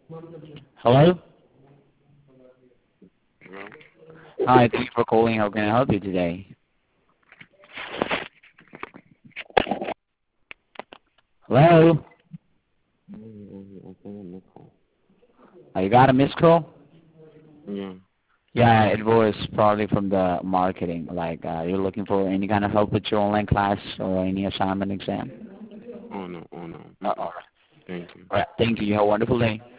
Hello? Hello? Hi, thank you for calling. How can I help you today? Hello? I think I'm Nicole. You got a missed call? Yeah. Yeah, it was probably from the marketing. Like, you're looking for any kind of help with your online class or any assignment exam? Oh no, oh no. All right. Thank you. All right. Thank you. You have a wonderful day.